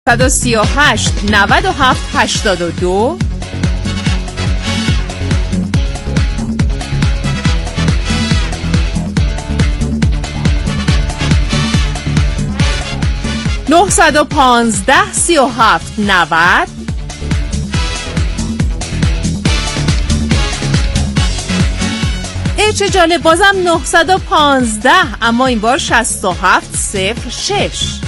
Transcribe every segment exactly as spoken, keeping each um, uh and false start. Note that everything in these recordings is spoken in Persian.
صد و سی و هشت نود و هفت هشتاد و دو نهصد و پانزده سی و هفت نود ای چه جالب، بازم نهصد و پانزده، اما این بار شصت و هفت صفر شش.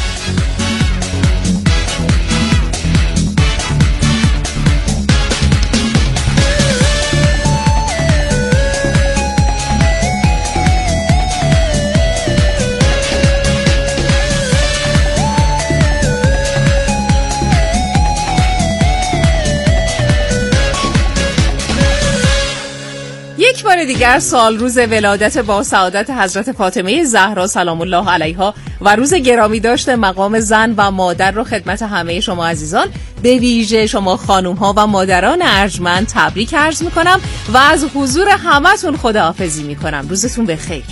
یک بار دیگر سال روز ولادت با سعادت حضرت فاطمه زهرا سلام الله علیها و روز گرامی داشته مقام زن و مادر رو خدمت همه شما عزیزان، به ویژه شما خانوم ها و مادران ارجمند تبریک عرض میکنم و از حضور همتون خداحافظی میکنم. روزتون بخیر.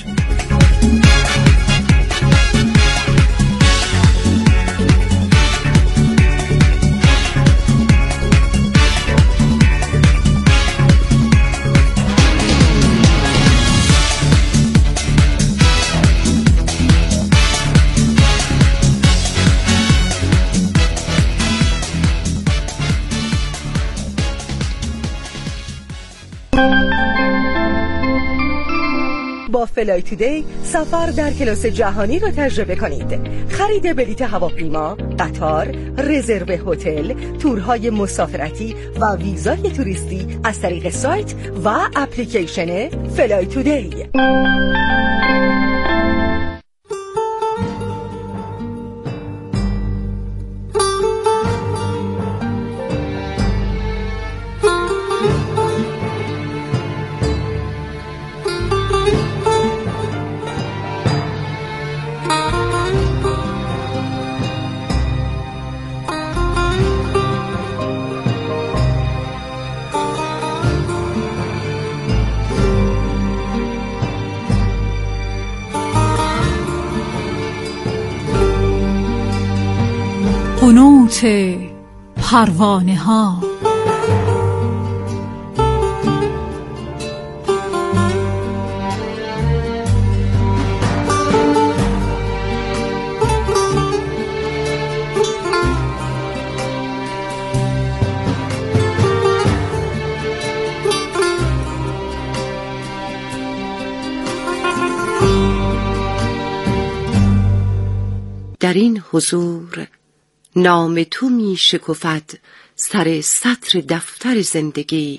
با فلای تودی سفر در کلاس جهانی را تجربه کنید. خرید بلیط هواپیما، قطار، رزرو هتل، تورهای مسافرتی و ویزای توریستی از طریق سایت و اپلیکیشن فلای تودی. قنوت پروانه ها. در این حضور نام تو می شکفد سر سطر دفتر زندگی.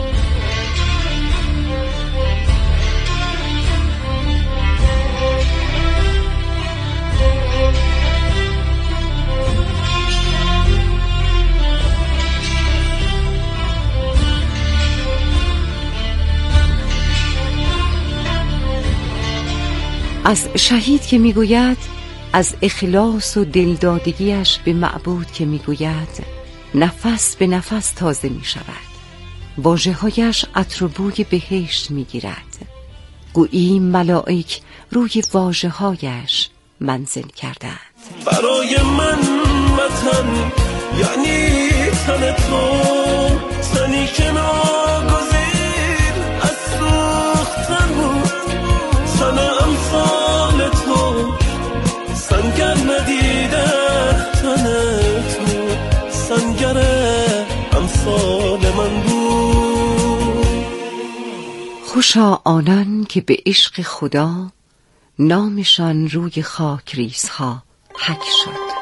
از شهید که می گوید، از اخلاص و دلدادگیش به معبود که میگوید نفس به نفس تازه می شود. واژه هایش عطر و بوی بهشت می گیرد. گویی ملائک روی واژه هایش منزل کردند. برای من وطن یعنی تن تو، تنی که ناگزیر از سوختن بود، تن امثال تو سنگر ندیده، تن تو سنگر امثال من بود. خوشا آنان که به عشق خدا نامشان روی خاک ریزها حک شد.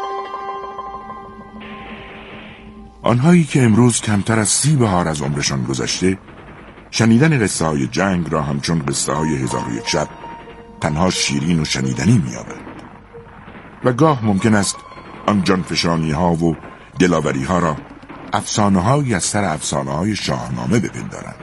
آنهایی که امروز کمتر از سی بهار از عمرشان گذشته، شنیدن قصه های جنگ را همچون قصه های هزار و یک شب تنها شیرین و شنیدنی می‌یابند و گاه ممکن است آن جانفشانی ها و دلاوری ها را افسانه هایی از سر افسانه های شاهنامه بپندارند.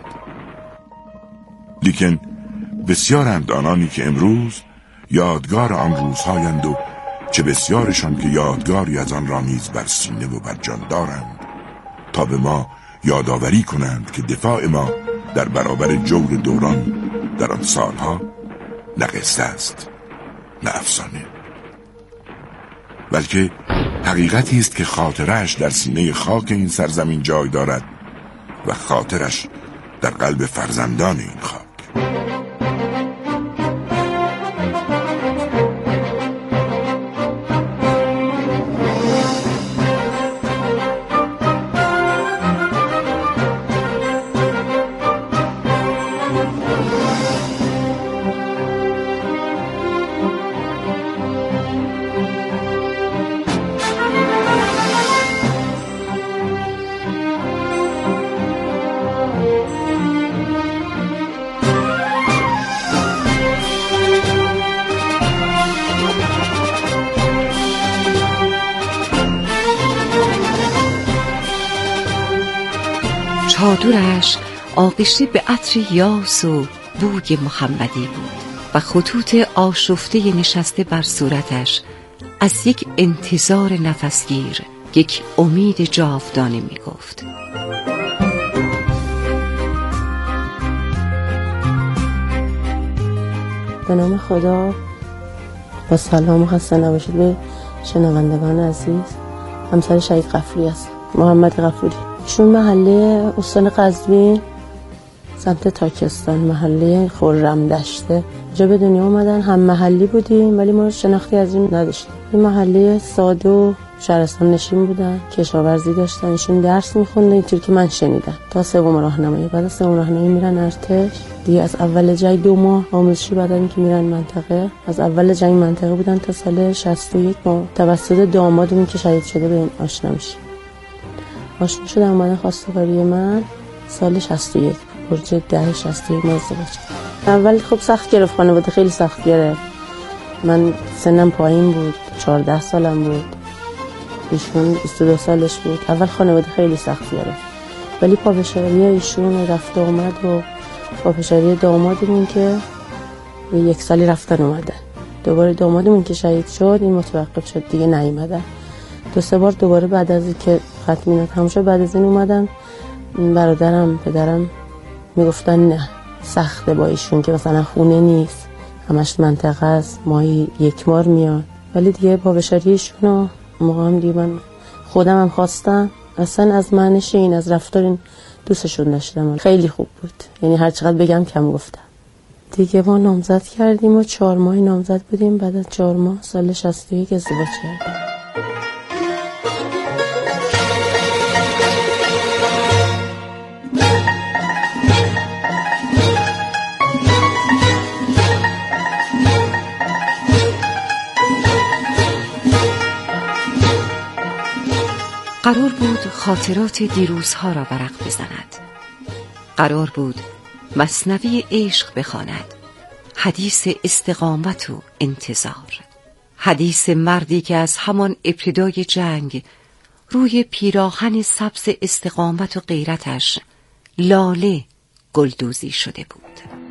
لیکن بسیارند آنانی که امروز یادگار آن روزهایند و چه بسیارشان که یادگاری از آن را نیز بر سینه و بر جان دارند، تا به ما یادآوری کنند که دفاع ما در برابر جور دوران در آن سالها نه قصه است نه افسانه، بلکه حقیقتی است که خاطرش در سینه خاک این سرزمین جای دارد و خاطرش در قلب فرزندان این خاک. چادرش آغشته به عطر یاس و بوی محمدی بود و خطوط آشفته نشسته بر صورتش از یک انتظار نفسگیر یک امید جاودانه می گفت. به نام خدا، با سلام و خسته نباشید به شنوندگان عزیز. همسر شهید غفوری است، محمد غفوری. ایشون محله استان قزوین سمت تاکستان، محله خرم دشته جا به دنیا اومدن. هم محلی بودیم ولی ما شناختی از این نداشتیم. این محله ساده و شهرستان نشین بودن، کشاورزی داشتن. ایشون درس میخوندن اینطور که من شنیدم تا سوم راهنمایی. بعد از سوم راهنمایی میرن ارتش دیگه. از اول جنگ دو ماه آموزشی بعد اینکه میرن منطقه. از اول جنگ منطقه بودن تا سال شصت و یک با توسط دامادمون که شهید شده به این آشنا میشیم. آشنا شدن اومدن خواستگاری من سال شصت و یک، برج ده شصت و یک ما ازدواج کردیم. اول خب سخت گرفت، خانواده خیلی سخت گرفت. من سنم پایین بود، چهارده سالم بود، ایشون بیست و دو سالش بود. اول خانواده خیلی سخت گرفت ولی پافشاری ایشون رفت آمد و پافشاری دامادمون که یک سالی رفتن اومدن. دوباره دامادمون که شهید شد این متوقف شد دیگه نیومدن. دو سه بار دوباره بعد از اینکه ختم تموم شد بعد از این اومدن. برادرم پدرم میگفتن نه سخته با ایشون که مثلا خونه نیست، همش منطقه است، ماهی یک بار میاد. ولی دیگه پافشاری ایشونو موقع هم دیگه من خودم هم خواستم. اصلا از معنیش این از رفتار این دوستشون داشتم، خیلی خوب بود. یعنی هر چقدر بگم کم گفتم. دیگه ما نامزد کردیم و چهار ماهی نامزد بودیم. بعد از چهار ماه سال شصت و یک ازدواج کردیم. قرار بود خاطرات دیروزها را ورق بزند. قرار بود مثنوی عشق بخواند، حدیث استقامت و انتظار، حدیث مردی که از همان ابتدای جنگ روی پیراهن سبز استقامت و غیرتش لاله گلدوزی شده بود.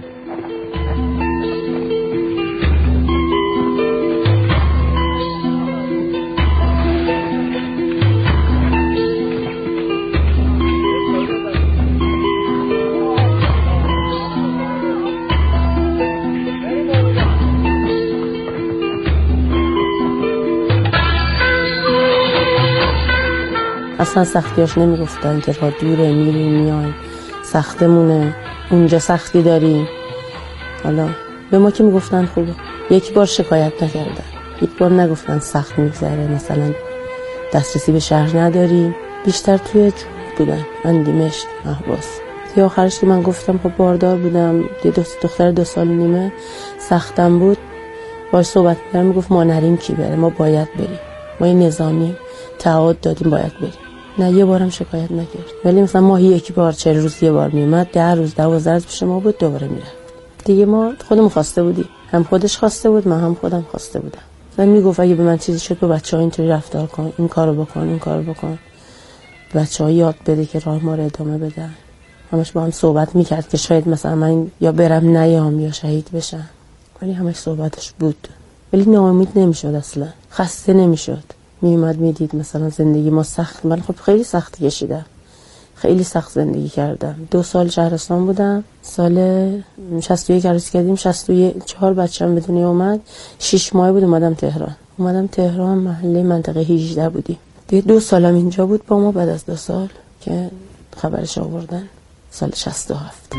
اصلا سختیاش نمیگفتن که راه دوره میریم میایم سختمونه اونجا سختی داریم. حالا به ما که میگفتن خوبه. یک بار شکایت نکردن، یک بار نگفتن سخت میگذره مثلا دسترسی به شهر نداریم. بیشتر توی جنوب بودن، من دمشق، اهواز. تا آخرش که من گفتم خب باردار بودم، یه دختر دو سال و نیمه سختم بود، باهاش صحبت کردم. میگفت ما نریم کی بره، ما باید بریم، ما این نظامی تعهد دادیم باید بریم. نه یه بارم شکایت نکرد. ولی مثلا ماهی یک بار چهل روز یه بار میومد، ده روز دوازده روز پیش ما بود دوباره میرفت. دیگه ما خودمون خواسته بودیم، هم خودش خواسته بود من هم خودم خواسته بودم. من میگفت اگه به من چیزی شد با بچه‌ها اینطوری رفتار کن، این کارو بکن، این کارو بکن، بچه‌ها یاد بده که راه ما رو ادامه بدن. همش با هم صحبت میکرد که شاید مثلا من یا برم نیام یا شهید بشم. ولی همش صحبتش بود. ولی ناامید نمیشد، اصلا خسته نمیشد. میومد میدید مثلا زندگی ما سخت. من خب خیلی سخت کشیدم، خیلی سخت زندگی کردم. دو سال شهرستان بودم. سال شصت و یک عروسی کردیم، شصت و چهار بچه‌م به دنیا اومد. شش ماه بود اومدم تهران. اومدم تهران، محله منطقه هجده بودیم دیگه. دو سالم اینجا بود با ما. بعد از دو سال که خبرش آوردن سال شصت و هفت.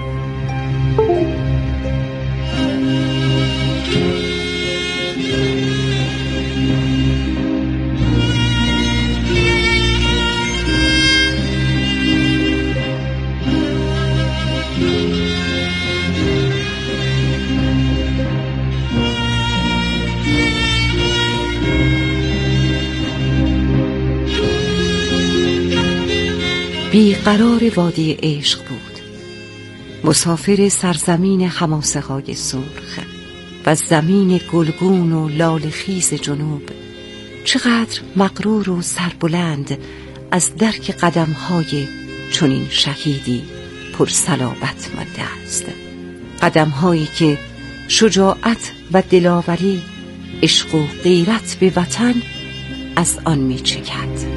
بیقرار وادی عشق بود، مسافر سرزمین حماسه های سرخ و زمین گلگون و لالخیز جنوب. چقدر مغرور و سربلند از درک قدم های چنین شهیدی پر صلابت مانده است. قدم هایی که شجاعت و دلاوری، عشق و غیرت به وطن از آن می چکد.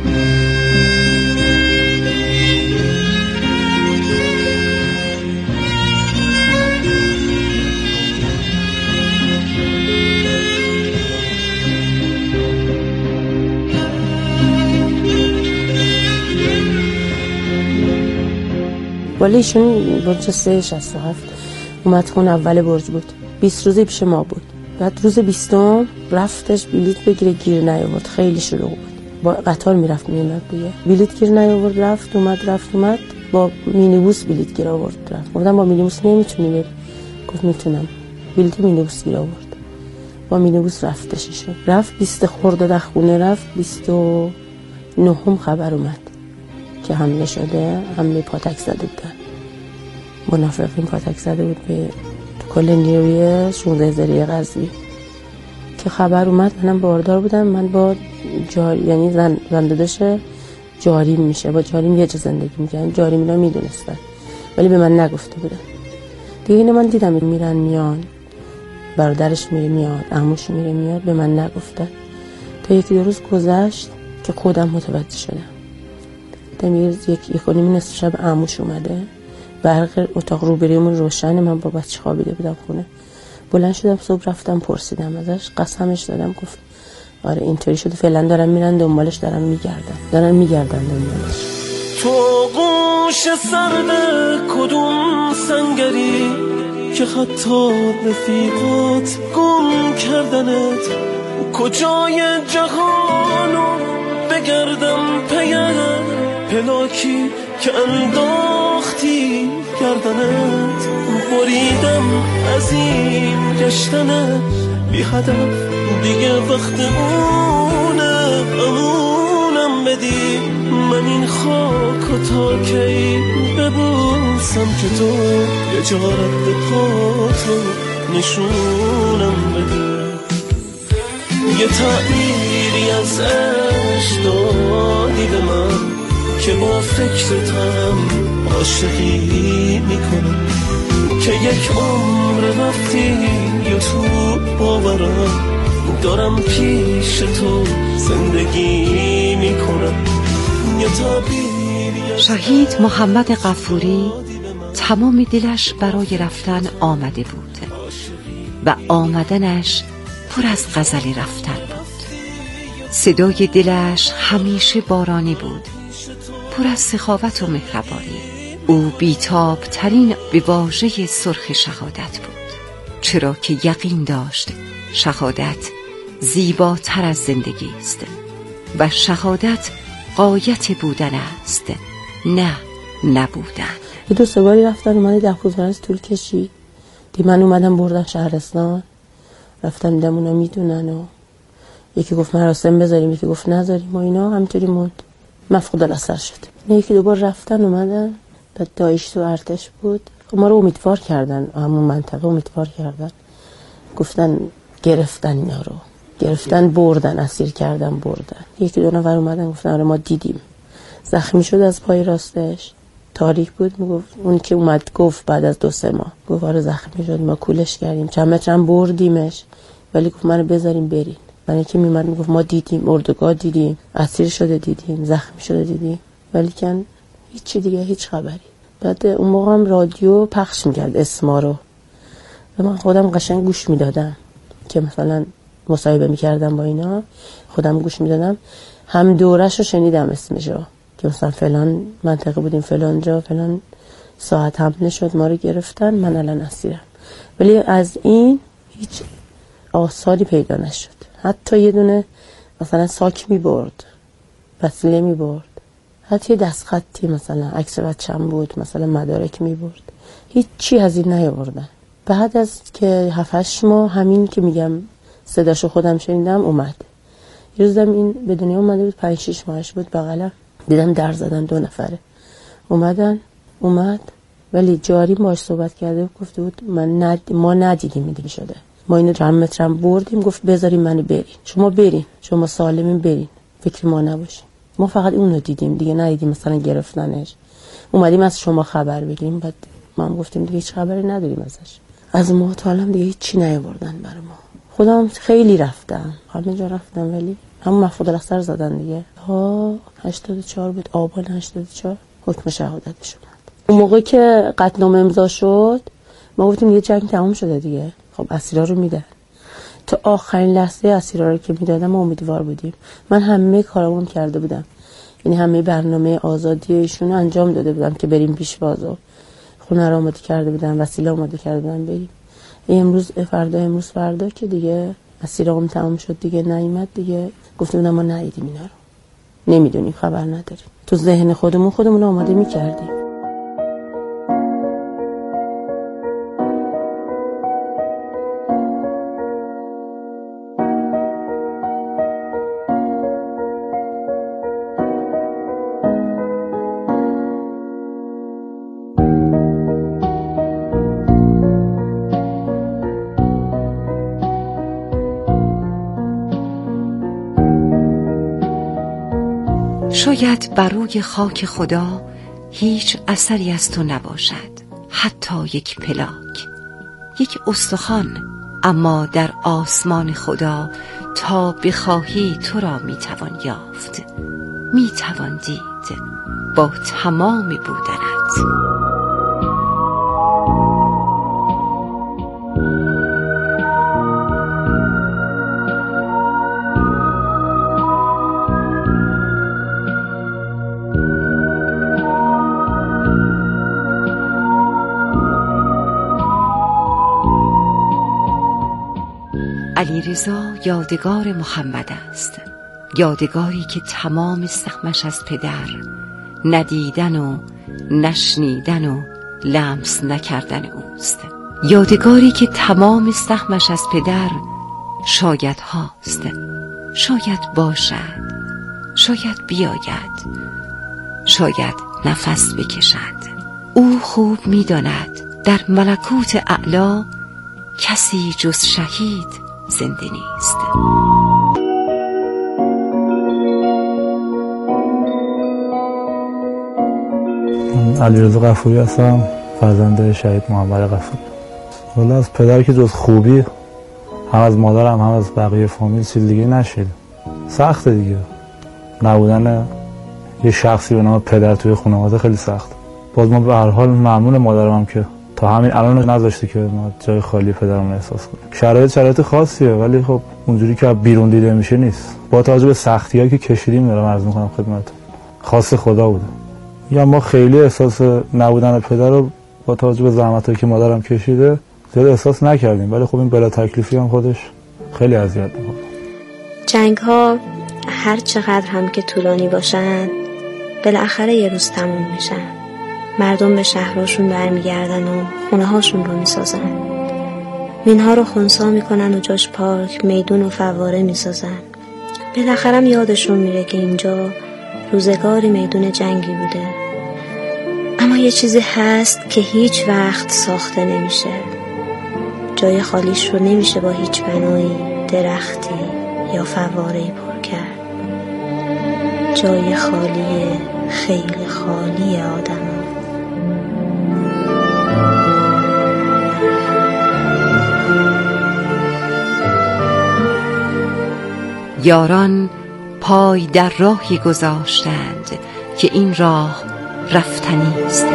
ولی ایشون برج سه شصت و هفت اومد خون اول برج بود. بیست روزی پیش ما بود. بعد روز بیستم رفتش بلیط بگیره، گیر نیاورد. خیلی شلوغ بود، با قطار میرفت میومد دیگه. بلیط گیر نیاورد، رفت اومد رفت اومد با مینیبوس بلیط گیر آورد رفت. گفتم با مینیبوس نمیتونی بری؟ گفت میتونم. بلیط مینیبوس گیر آورد، با مینیبوس رفتش ایشون. رفت بیست خورده در خونه رفت. بیست و نهم خبر اومد که حمله شده، حمله پاتک زده بودن، منافقین پاتک زده بود به کل نیروی شانزده ذریعه قزوین که خبر اومد. منم باردار بودم. من با جاری، یعنی زن زندادش جاریم میشه، با جاریم یه جا زندگی میکنم. جاریم اینا میدونستن ولی به من نگفته بودن دیگه. اینو من دیدم میرن میان، برادرش میره میاد، عموش میره میاد، به من نگفتن. تا یکی دو روز گذشت که خودم متوجه شدم. دمیرز یک یک و نیم نصف شب عموش اومده، برق اتاق روبرومون روشنه. من با بچه خوابیده بودم خونه. بلند شدم صبح رفتم پرسیدم ازش، قسمش دادم. گفت آره اینطوری شده، فعلا دارن میرن دنبالش، دارن میگردن دارن میگردن دنبالش. تو گوش سرد کدوم سنگری که حتی رفیقات گم کردنت، کجای جهانو بگردم پیت، پلاکی که انداختی گردنت، بریدم از این گشتنت بی هدف دیگه. وقت اونه امونم بدی، من این خاک و تا کی ببوسم که تو یه جا رد پاتو نشونم بدی. یه تعمیری از عشق دادی به من که با فکرتم عاشقی میکنم، که یک عمر رفتی یا تو باورم دارم پیش تو زندگی میکنم. یه تعبیری شهید محمد غفوری تمام دلش برای رفتن آمده بود و آمدنش پر از غزل رفتن بود. صدای دلش همیشه بارانی بود، پر از سخاوت و مهربانی. او بیتاب ترین به واژه سرخ شهادت بود، چرا که یقین داشت شهادت زیباتر از زندگی است و شهادت غایت بودن است، نه نبودن. دو سه باری رفتن اومده، ده روز برای طول کشید. دی من اومدم بردن شهرستان، رفتن دیدم اونا میدونن و یکی گفت مراسم بذاریم، یکی گفت نذاریم و اینا همینطوری موند. مفقود الاثر شد. یکی دو بار رفتن اومدن، بعد داعش تو ارتش بود، ما رو امیدوار کردن، همون منطقه امیدوار کردن، گفتن گرفتن اینا رو، گرفتن بردن، اسیر کردن بردن. یکی دو نفر اومدن گفتن آره ما دیدیم. زخمی شد از پای راستش، تاریک بود. میگفت اون که اومد گفت بعد از دو سه ماه گفت آره زخمی شد، ما کولش کردیم، چند مترم بردیمش، ولی گفت منو بذاریم برین. من که میمد میگفت ما دیدیم، اردوگاه دیدیم، اسیر شده دیدیم، زخمی شده دیدیم، ولی کن هیچی دیگه، هیچ خبری. بعد اون موقع هم رادیو پخش میکرد اسما رو و من خودم قشنگ گوش میدادم که مثلا مصاحبه میکردم با اینا، خودم گوش میدادم، هم دورش رو شنیدم اسمشو که مثلا فلان منطقه بودیم، فلان جا، فلان ساعت حمله شد، ما رو گرفتن، من الان اسیرم. ولی از این هیچ آثاری پیدا نشد. حتی یه دونه مثلا ساک می برد، وسیله می برد، حتی یه دست خطی مثلا عکس بچه‌م بود، مثلا مدارک می برد، هیچ چی از این نیاوردن. بعد از که هفت هشت ماه همین که میگم صداشو خودم شنیدم اومد. یه روزم این به دنیا اومده بود، پنج شش ماهش بود، بغلم دیدم در زدن، دو نفره اومدن. اومد ولی جاری باش صحبت کرده بود، گفته بود من ند... ما ندیدیم میدیم شده، ما اینو چند مترم بردیم، گفت بذاریم منو برین، شما برین، شما سالمین برین، فکر ما نباشین، ما فقط اونو دیدیم دیگه، ندیدیم مثلا گرفتنش، اومدیم از شما خبر بگیریم. بعد ما هم گفتیم دیگه هیچ خبری نداریم ازش. از ما تا الان دیگه هیچ چی نیاوردن برای ما. خودم خیلی رفتم، همه جا رفتم، ولی همون محفوظ الاثر زدن دیگه. ها هشتاد و چهار بود، آبان هشتاد و چهار حکم شهادتش اومد. اون موقع که قطعنامه امضا شد ما گفتیم دیگه جنگ تموم شده دیگه، خب اسیرا رو میدن. تا آخرین لحظه اسیرا رو که میدادم ما امیدوار بودیم. من همه کارامو کرده بودم، یعنی همه برنامه آزادی ایشون انجام داده بودم که بریم پیشوازو، خونه رو آماده کرده بودم، وسیله آماده کرده بودم بریم. امروز فردا امروز فردا که دیگه اسیرام تموم شد دیگه نیامد دیگه، گفتم ما ندیدیم اینا رو، نمیدونیم، خبر نداریم. تو ذهن خودمون خودمون آماده میکردیم. شاید بر روی خاک خدا هیچ اثری از تو نباشد، حتی یک پلاک، یک استخوان، اما در آسمان خدا تا بخواهی تو را میتوان یافت، میتوان دید با تمام بودنت. علیرضا یادگار محمد است، یادگاری که تمام سهمش از پدر، ندیدن و نشنیدن و لمس نکردن اوست، یادگاری که تمام سهمش از پدر شاید هاست، شاید باشد، شاید بیاید، شاید نفس بکشد. او خوب می‌داند در ملکوت اعلی کسی جز شهید زنده نیست. علیرضا غفوری هستم، فرزند شهید محمد غفوری. والا از پدر که جز خوبی، هم از مادرم هم از بقیه فامیل چیز دیگه نشید. سخته دیگه، نبودن یه شخصی به نام پدر توی خانواده خیلی سخت. باز ما به هر حال ممنون مادرم که تا همین الان نذاشته که ما جای خالی پدرمون احساس کنیم. شرایط شرایط خاصیه، ولی خب اونجوری که بیرون دیده میشه نیست. با توجه به سختی‌هایی که کشیدیم دارم عرض می‌کنم خدمت، خاص خدا بوده. یا ما خیلی احساس نبودن پدر رو با توجه به زحمتایی که مادرم کشیده زیاد احساس نکردیم، ولی خب این بلا تکلیفی هم خودش خیلی اذیت می‌کنه. جنگ‌ها هر چقدر هم که طولانی باشن بالاخره یه روز تموم میشن. مردم به شهرهاشون برمیگردن و خونه هاشون رو میسازن، مینها رو خنثی میکنن و جاش پارک، میدون و فواره میسازن. بالاخره یادشون میره که اینجا روزگاری میدون جنگی بوده. اما یه چیزی هست که هیچ وقت ساخته نمیشه، جای خالیش رو نمیشه با هیچ بنایی، درختی یا فواره‌ای پر کرد. جای خالی، خیلی خالی آدم. یاران پای در راهی گذاشتند که این راه رفتنی است.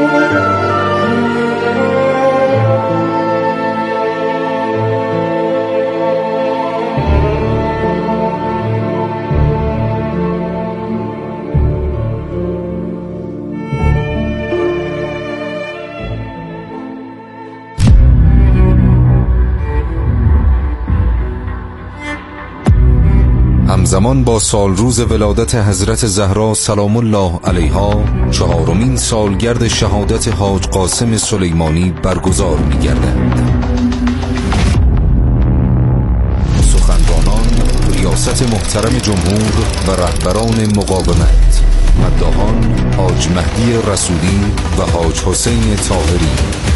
همزمان با سال روز ولادت حضرت زهرا سلام الله علیها چهارمین سالگرد شهادت حاج قاسم سلیمانی برگزار می‌گردد. سخنرانان ریاست محترم جمهور و رهبران مقاومت، مداحان حاج مهدی رسولی و حاج حسین طاهری.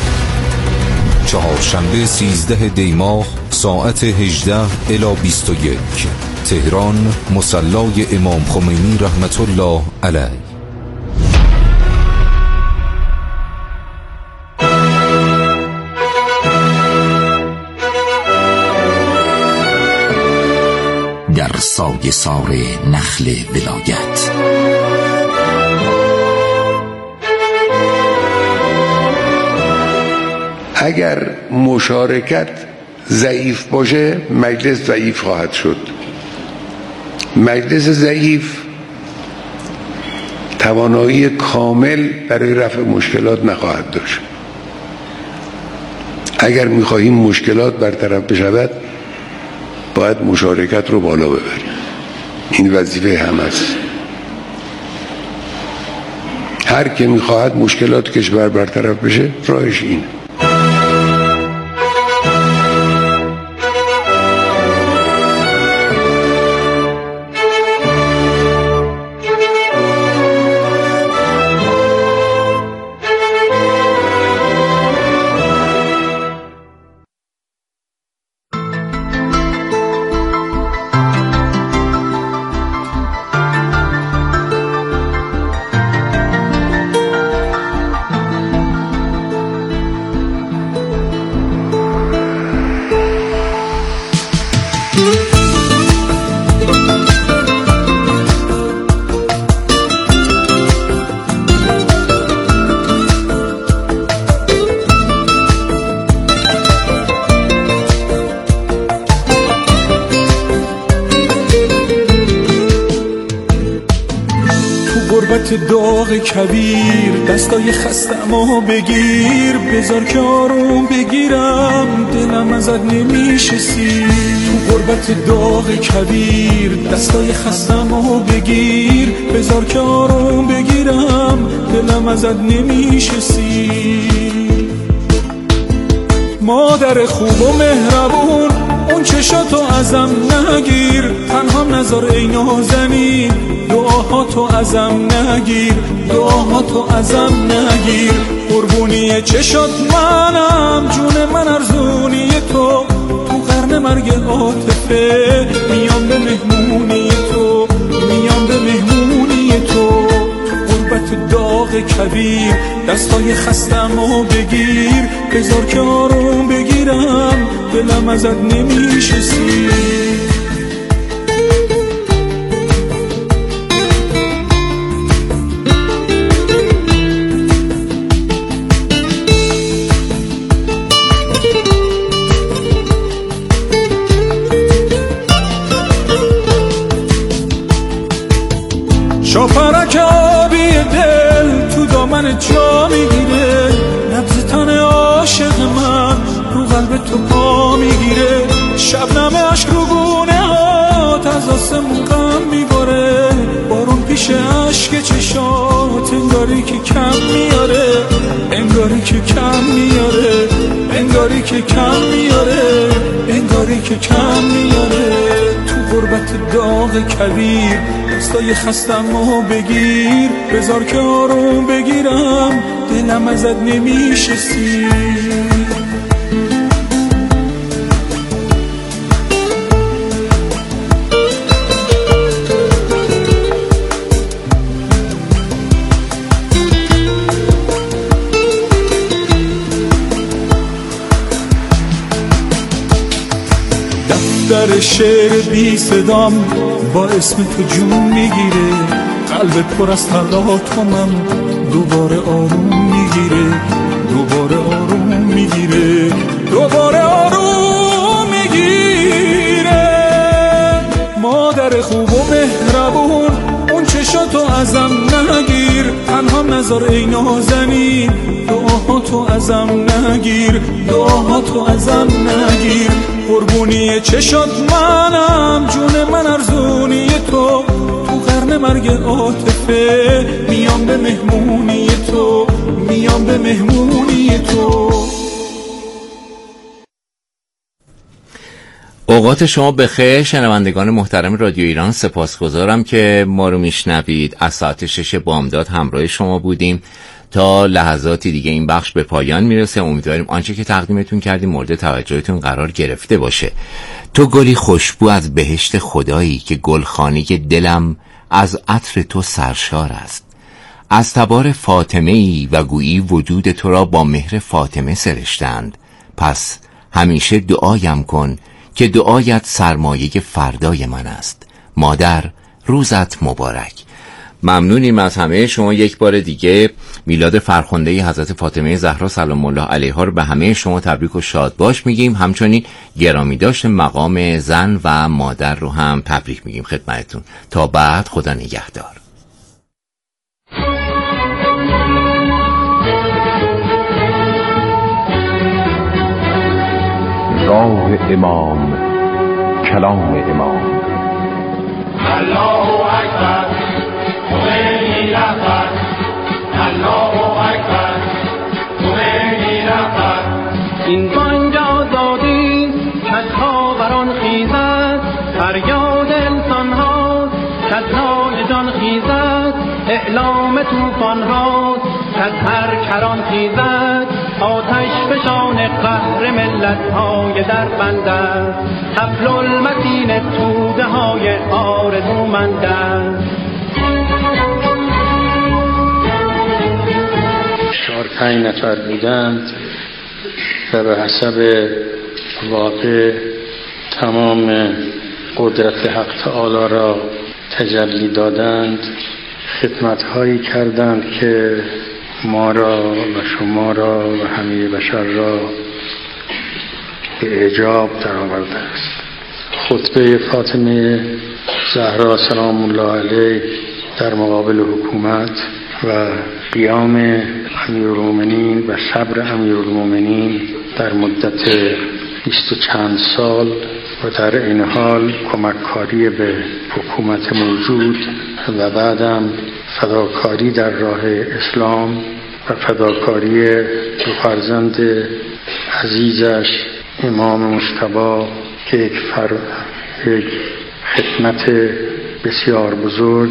چهارشنبه سیزده دی ماه ساعت هجده الی بیست و یک، تهران، مصلی امام خمینی رحمت الله علیه. در سایه سار نخل ولایت اگر مشارکت ضعیف باشه مجلس ضعیف خواهد شد. مجلس ضعیف توانایی کامل برای رفع مشکلات نخواهد داشت. اگر می‌خواهیم مشکلات برطرف بشود باید مشارکت رو بالا ببریم. این وظیفه همه است. هر که می‌خواهد مشکلات کشور برطرف بشه راهش اینه. داغ کبیر دستای خستمو بگیر، بذار که آروم بگیرم، دلم ازت نمیشه سیر. تو غربت داغ کبیر دستای خستمو بگیر، بذار که آروم بگیرم، دلم ازت نمیشه سیر. مادر خوب و مهربون اون چشاتو ازم نگیر، تنها نذار ای نازنین، دعاهاتو ازم نگیر، دعاهاتو ازم نگیر. قربونی چشات منم، جون من ارزونی تو، تو قرن مرگ عاطفه میام به مهمونی تو، میام به مهمونی تو. غربت داغ کبیر دستای خستمو بگیر، بذار که آروم بگیرم، دلم ازت نمیشه سیر. شاپرک آبی دل تو دامن جا میگیره، نبض تن عاشق من رو قلب تو پا میگیره. شبنم عشق رو گونه هات از آسمون غم میباره، بارون پیش عشق چشات انگاری که کم میاره، انگاری که کم میاره، انگاری که کم میاره، انگاری که کم میاره. تو غربت داغ کبیر دستای خستمو بگیر، بذار که آروم بگیرم، دلم ازت نمیشه سیر. دفتر شعر بی صدام با اسم تو جون میگیره، قلبت پر از تلاطمم دوباره آروم میگیره، دوباره آروم میگیره، دوباره آروم میگیره. مادر خوب و مهربون اون چشاتو ازم نگیر، تنها نذار ای نازنین، دعاهاتو ازم نگیر، دعاهاتو ازم نگیر. قربونی چشات منم، جون من ارزونی زمان مرگ عاطفه میام به مهمونی تو، میام به مهمونی تو. اوقات شما بخیر شنوندگان محترم رادیو ایران، سپاسگزارم که ما رو میشنوید. از ساعت شش بامداد همراه شما بودیم تا لحظاتی دیگه این بخش به پایان میرسه. امیدواریم آنچه که تقدیمتون کردیم مورد توجهتون قرار گرفته باشه. تو گلی خوشبو از بهشت خدایی که گلخانه دلم از عطر تو سرشار است. از تبار فاطمه ای و گویی وجود تو را با مهر فاطمه سرشتند. پس همیشه دعایم کن که دعایت سرمایه فردای من است. مادر روزت مبارک. ممنونیم از همه شما. یک بار دیگه میلاد فرخنده حضرت فاطمه زهرا سلام الله علیها رو به همه شما تبریک و شاد باش میگیم. همچنین گرامی داشت مقام زن و مادر رو هم تبریک میگیم خدمتتون. تا بعد، خدا نگهدار. راه امام، کلام امام. الله اکبر، خمینی رهبر. الله اکبر، خمینی رهبر. این بانگ آزادی کج‌ها بران خیزد، فریاد انسان ها کج‌های جان خیزد. اعلام طوفان ها کز هر کران خیزد. آتش فشان قهر ملت های در بند است. حبل المتین توده های آرزومند است. چهار پنج نفر بودند و به حسب واقع تمام قدرت حق تعالی را تجلی دادند. خدمت هایی کردند که ما را و شما را و همه بشر را به اعجاب در آورده است. خطبه فاطمه زهرا سلام الله علیه در مقابل حکومت و قیام امیرالمومنین و صبر امیرالمومنین در مدت بیست و چند سال و در این حال کمککاری به حکومت موجود و بعدم فداکاری در راه اسلام و فداکاری دو فرزند عزیزش امام مجتبی که یک, فر... یک خدمت بسیار بزرگ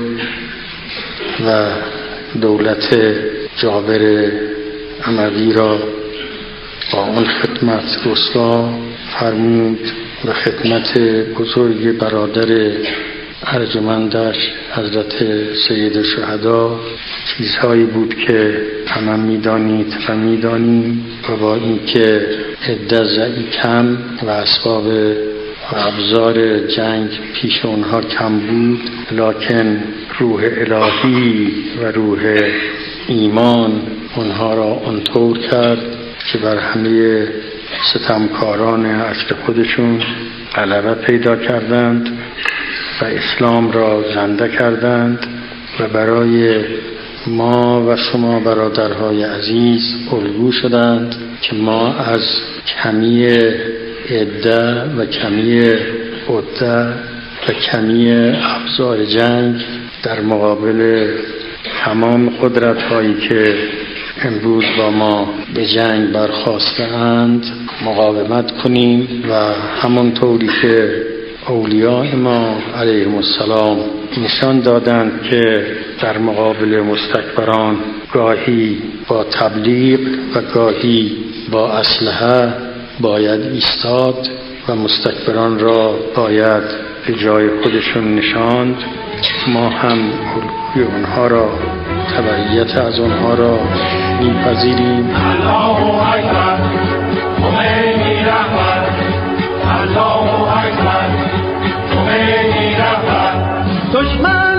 و دولت جابر اموی را با اون خدمت رسوا فرمود و خدمت بزرگ برادر ارجمندش حضرت سید الشهدا چیزهایی بود که همه میدانید و میدانیم و با اینکه عده ضعیف کم و اسباب و ابزار جنگ پیش اونها کم بود، لکن روح الهی و روح ایمان اونها را اونطور کرد که بر همه ستمکاران عصر خودشون غلبه پیدا کردند و اسلام را زنده کردند و برای ما و شما برادرهای عزیز الگو شدند که ما از کمی عده و کمی عده و کمی ابزار جنگ در مقابل تمام قدرت هایی که امروز با ما به جنگ برخاسته اند مقاومت کنیم و همانطوری که اولیاء ما علیهم السلام نشان دادند که در مقابل مستکبران گاهی با تبلیغ و گاهی با اسلحه باید ایستاد و مستکبران را باید به جای خودشون نشاند. ما هم الگوی اونها را، تبعیت از اونها را میپذیریم. الله اکبر، خمینی رهبر. الله اکبر، خمینی رهبر. دشمن